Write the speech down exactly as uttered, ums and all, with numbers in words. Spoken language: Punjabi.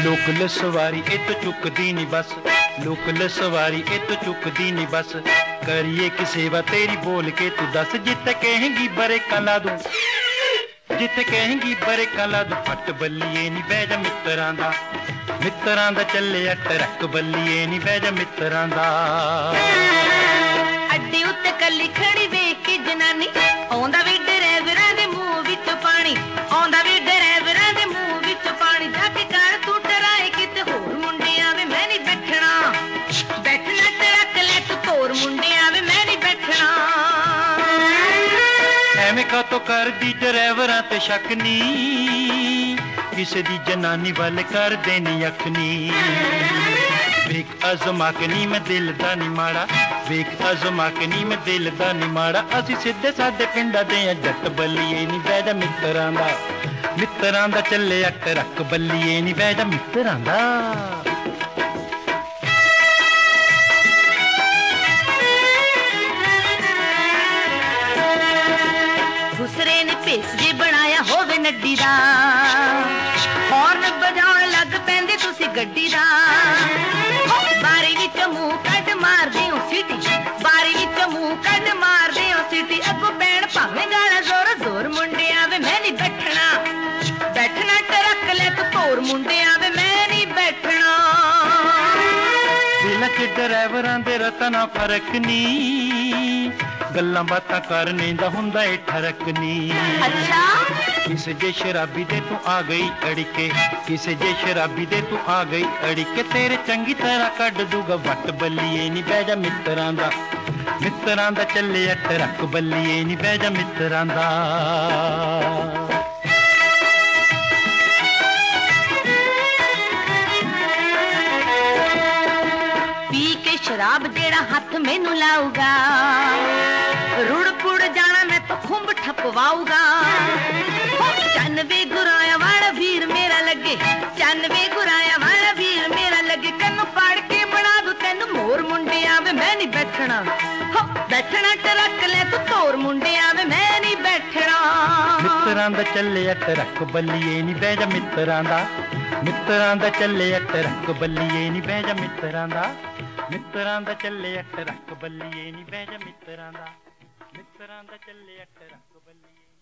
ਲੋਕਲ ਸਵਾਰੀ ਇਹ ਤੋਂ ਚੁੱਕਦੀ ਨੀ ਬਸ, ਲੋਕਲ ਸਵਾਰੀ ਇਹ ਤੋਂ ਚੁੱਕਦੀ ਨੀ ਬਸ। ਕਰੀਏ ਕਿ ਸੇਵਾ ਤੇਰੀ ਬੋਲ ਕੇ ਤੂੰ ਦੱਸ, ਜਿੱਥੇ ਕਹੇਂਗੀ ਬਰੇਕਾਂ ਲਾ ਦੂੰ, ਜਿੱਥੇ ਕਹੇਂਗੀ ਬਰੇਕਾਂ ਲਾ ਦੂੰ। ਫੱਟ ਬੱਲੀਏ ਨੀ ਬਹਿ ਜਾ ਮਿੱਤਰਾਂ ਦਾ, ਮਿੱਤਰਾਂ ਦਾ ਚੱਲਿਆ ਟਰੱਕ ਬੱਲੀਏ ਨੀ ਬਹਿ ਜਾ ਮਿੱਤਰਾਂ ਦਾ। ਅੱਡੇ ਉੱਤੇ ਕੱਲੀ ਖੜੀ ਵੇਖ ਕੇ ਜਨਾਨੀ, ਆਉਂਦਾ ਵੀ ਡਰਾਈਵਰਾਂ ਦੇ ਮੂੰਹ ਵਿੱਚ ਪਾਣੀ, ਆਉਂਦਾ ਵੀ ਡਰਾਈਵਰਾਂ ਦੇ ਮੂੰਹ ਵਿੱਚ ਪਾਣੀ। ਜਾ ਕੇ ਕਰ ਤੂੰ ਟਰਾਏ ਕਿਤੇ ਹੋਰ ਮੁੰਡਿਆਂ ਵੇ ਮੈਂ ਨਹੀਂ ਬੈਠਣਾ, ਬੈਠਣਾ ਟਰੱਕ ਲੈ ਤੂੰ ਤੋਰ ਮੁੰਡਿਆਂ ਵੇ ਮੈਂ ਨਹੀਂ ਬੈਠਣਾ। ਐਵੇਂ ਕਾਤੋਂ ਕਰਦੀ ਡਰਾਈਵਰਾਂ ਤੇ ਸ਼ੱਕ ਨੀ, ਕਿਸੇ ਦੀ ਜਨਾਨੀ ਵੱਲ ਕਰਦੇ ਨੀ ਅੱਖ ਨੀ। ਵੇਖ ਅਜ਼ਮਾ ਕੇ ਨੀ ਮੈਂ ਦਿਲ ਦਾ ਨੀ ਮਾੜਾ, ਵੇਖ ਅਜ਼ਮਾ ਕੇ ਨੀ ਮੈਂ ਦਿਲ ਦਾ ਨੀ ਮਾੜਾ। ਅਸੀਂ ਸਿੱਧੇ ਸਾਦੇ ਪਿੰਡਾਂ ਦੇ ਆ ਜੱਟ ਬੱਲੀਏ ਨੀ ਬਹਿ ਜਾ ਮਿੱਤਰਾਂ ਦਾ, ਮਿੱਤਰਾਂ ਦਾ ਚੱਲਿਆ ਟਰੱਕ ਬੱਲੀਏ ਨੀ ਬਹਿ ਜਾ ਮਿੱਤਰਾਂ ਦਾ। ਦੂਸਰੇ ਨੇ ਭੇਸ ਜੇ ਬਣਾਇਆ ਹੋਵੇ ਨੱਡੀ ਦਾ, ਹੌਰਨ ਵਜਾਉਣ ਲੱਗ ਪੈਂਦੇ ਤੁਸੀਂ ਗੱਡੀ ਦਾ। ਬਾਰੀ ਵਿੱਚ ਮੂੰਹ ਕੱਢ ਮਾਰਦੇ ਹੋ ਸੀਟੀ, ਬਾਰੀ ਵਿੱਚ ਮੂੰਹ ਕੱਢ ਮਾਰਦੇ ਹੋ ਸੀਟੀ। ਅੱਗੋਂ ਪੈਣ ਭਾਵੇਂ ਗਾਣਾ ਜ਼ੋਰ ਜ਼ੋਰ ਮੁੰਡਿਆਂ ਵੇ ਮੈਂ ਨਹੀਂ ਬੈਠਣਾ, ਬੈਠਣਾ ਟਰੱਕ ਲੈ ਤੂੰ ਤੋਰ ਮੁੰਡਿਆਂ ਵੇ ਮੈਂ ਨਹੀਂ ਬੈਠਣਾ। ਦਿਲਾਂ 'ਚ ਡਰਾਈਵਰਾਂ ਦੇ ਰਤਾ ਨਾ ਫਰਕ ਨੀ, ਗੱਲਾਂ ਬਾਤਾਂ ਕਰਨੇ ਦਾ ਹੁੰਦਾ ਏ ਠਰਕ ਨੀ। ਅੱਛਾ ਕਿਸੇ ਜੇ ਸ਼ਰਾਬੀ ਦੇ ਤੂੰ ਆ ਗਈ ਅੜਿਕੇ, ਕਿਸੇ ਜੇ ਸ਼ਰਾਬੀ ਦੇ ਤੂੰ ਆ ਗਈ ਅੜਿਕੇ। ਤੇਰੇ ਚੰਗੀ ਤਰ੍ਹਾਂ ਕੱਢ ਦੂਗਾ ਵੱਟ ਬੱਲੀਏ ਨੀ ਬਹਿ ਜਾ ਮਿੱਤਰਾਂ ਦਾ, ਮਿੱਤਰਾਂ ਦਾ ਚੱਲਿਆ ਟਰੱਕ ਬੱਲੀਏ ਨੀ ਬਹਿ ਜਾ ਮਿੱਤਰਾਂ ਦਾ। ਪੀ ਕੇ ਸ਼ਰਾਬ ਜਿਹੜਾ ਹੱਥ ਮੈਨੂੰ ਲਾਊਗਾ, ਰੁੜ ਪੁੜ ਜਾਣਾ ਮੈਂ ਤਾਂ ਖੁੰਬ ਠਪਵਾਊਗਾ। ਚੰਨ ਵੇ ਗੁਰਾਇਆ ਵਾਲਾ ਵੀਰ ਮੇਰਾ ਲੱਗੇ, ਚੰਨ ਵੇ ਗੁਰਾਇਆ ਵਾਲਾ ਵੀਰ ਮੇਰਾ ਲੱਗੇ। ਕੰਨ ਪਾੜ ਕੇ ਬਣਾ ਦੂ ਤੈਨੂੰ ਮੋਰ ਮੁੰਡਿਆਂ ਵੇ ਮੈਂ ਨਹੀਂ ਬੈਠਣਾ, ਹੋ ਬੈਠਣਾ ਟਰੱਕ ਲੈ ਤੂੰ ਤੋਰ ਮੁੰਡਿਆਂ ਵੇ ਮੈਂ ਨਹੀਂ ਬੈਠਣਾ। ਮਿੱਤਰਾਂ ਦਾ ਚੱਲਿਆ ਟਰੱਕ ਬੱਲੀਏ ਨੀ ਬਹਿ ਜਾ ਮਿੱਤਰਾਂ ਦਾ, ਮਿੱਤਰਾਂ ਦਾ ਚੱਲਿਆ ਟਰੱਕ ਬੱਲੀਏ ਨੀ ਬਹਿ ਜਾ ਮਿੱਤਰਾਂ ਦਾ, ਮਿੱਤਰਾਂ ਦਾ ਚੱਲਿਆ ਟਰੱਕ ਬੱਲੀਏ ਨੀ ਬਹਿ ਜਾ ਮਿੱਤਰਾਂ ਦਾ, ਮਿੱਤਰਾਂ ਦਾ ਚੱਲਿਆ ਟਰੱਕ ਬੱਲੀਏ।